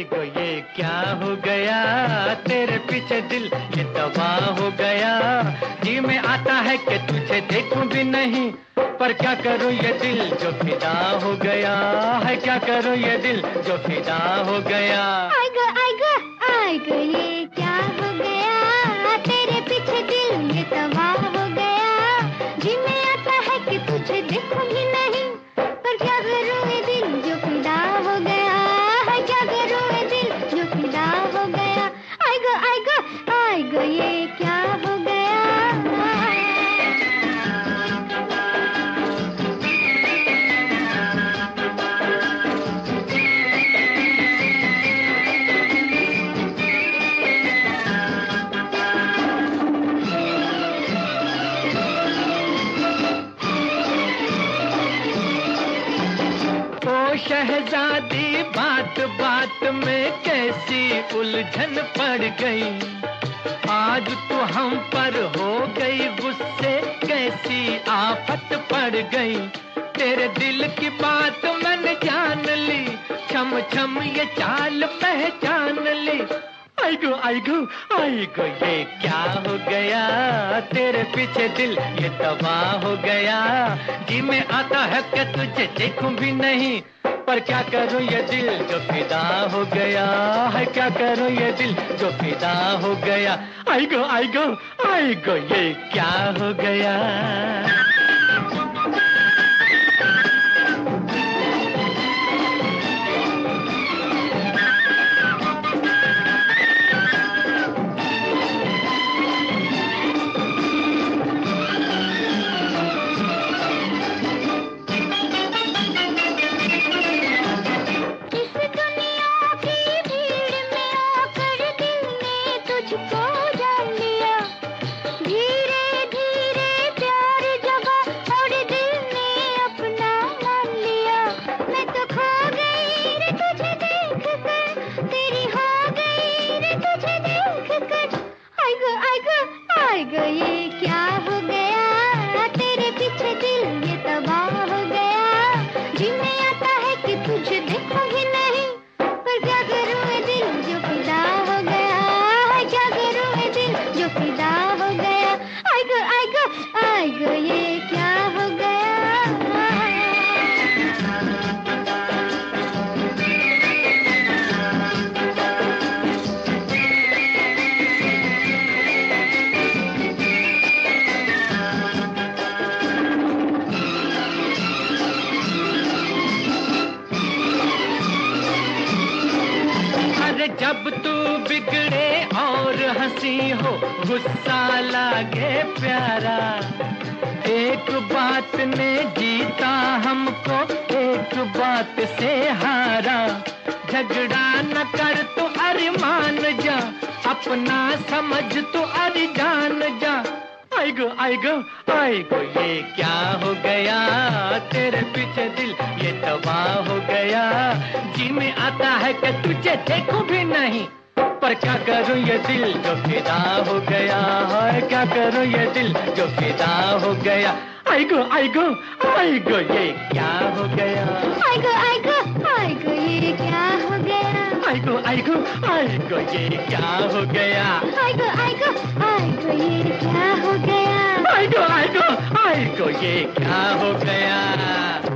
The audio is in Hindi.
गो ये क्या हो गया, तेरे पीछे दिल ये तबाह हो गया। जी में आता है कि तुझे देखूं भी नहीं, पर क्या करूं ये दिल जो फिदा हो गया है, क्या करूं ये दिल जो फिदा हो गया। आई गो ये क्या हो गया, तेरे पीछे दिल ये तबाह हो गया। जी में आता है कि तुझे देखूं भी नहीं, पर क्या करूं ये दिल जो फिदा हो गया है, क्या करूं ये दिल जो फिदा हो गया। आई गो ये क्या हो गया। शहजादी बात बात में कैसी उलझन पड़ गई, आज तो हम पर हो गई गुस्से कैसी आफत पड़ गई। तेरे दिल की बात मैंने जान ली, छम छम ये चाल पहचान ली। आई गो ये क्या हो गया, तेरे पीछे दिल ये तबाह हो गया। जी में आता है कि तुझे देखूं भी नहीं, पर क्या करूं ये दिल जो फिदा हो गया है, क्या करूं ये दिल जो फिदा हो गया। आई गो ये क्या हो गया। आई गो ये क्या हो गया, तेरे पीछे दिल ये तबाह हो गया। जी में आता है कि तुझे देखूं भी नहीं, पर क्या करूं ये दिल जो फिदा हो गया है, क्या करूं ये दिल जो फिदा हो गया। आई गो ये क्या हो गया। जब तू बिगड़े और हंसी हो, गुस्सा लागे प्यारा। एक बात ने जीता हमको, एक बात से हारा। झगड़ा न कर तू अरे मान जा, अपना समझ तू अरे जान जा। आई गो ये क्या हो गया, तेरे पीछे दिल ये तबाह हो गया। जी में आता है कि तुझे देखूं भी नहीं, पर क्या करूं ये दिल जो फिदा हो गया है, क्या करूं ये दिल जो फिदा हो गया। आई गो ये क्या हो गया। आई गो ये क्या हो गया। आई गो ये क्या हो गया। आई गो ये क्या हो गया। आई गो ये क्या हो गया।